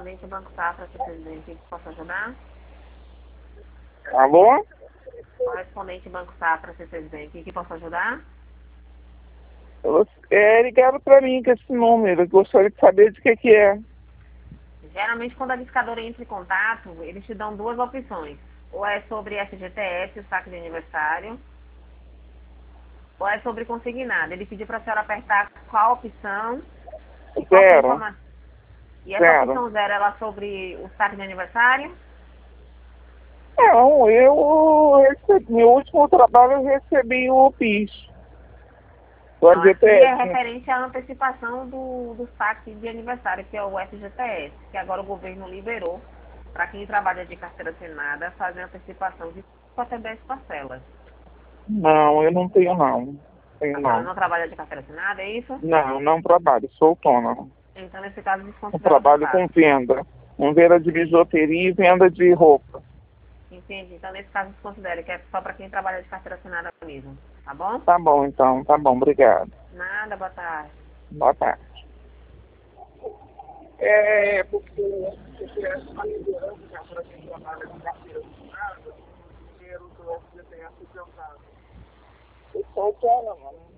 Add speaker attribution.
Speaker 1: Correspondente Banco Safra, seu presidente, que posso ajudar?
Speaker 2: Alô?
Speaker 1: Correspondente Banco Safra, seu presidente, que posso ajudar?
Speaker 2: Ligaram para mim com esse número. Eu gostaria de saber de que é.
Speaker 1: Geralmente, quando a discadora entra em contato, eles te dão duas opções. Ou é sobre FGTS, o saque de aniversário, ou é sobre consignado. Ele pediu para a senhora apertar qual opção e qual foi a
Speaker 2: Zero.
Speaker 1: informação. E essa
Speaker 2: Zero.
Speaker 1: opção zero, ela é sobre o saque de aniversário?
Speaker 2: Não, eu recebi. Meu último trabalho eu recebi o PIS. Do
Speaker 1: Não, aqui é
Speaker 2: FGTS.
Speaker 1: referente à antecipação do saque de aniversário, que é o FGTS, que agora o governo liberou para quem trabalha de carteira assinada fazer antecipação de até 10 parcelas.
Speaker 2: Não, eu não tenho não. Tenho
Speaker 1: A senhora
Speaker 2: não.
Speaker 1: não trabalha de carteira assinada, é isso?
Speaker 2: Não, não trabalho, sou autônomo.
Speaker 1: Então, nesse caso,
Speaker 2: Eu
Speaker 1: desconsidera o
Speaker 2: trabalho
Speaker 1: contato.
Speaker 2: com venda. Com venda de bijuteria e venda de roupa.
Speaker 1: Entende? Então, nesse caso, desconsidere que é só para quem trabalha de carteira assinada mesmo. Tá bom?
Speaker 2: Tá bom, então. Tá bom, obrigado.
Speaker 1: Nada, boa tarde.
Speaker 2: Boa tarde. É, porque a liderança para quem trabalha de carteira assinada, o dinheiro do FGTS adiantado. Eu sou autônomo,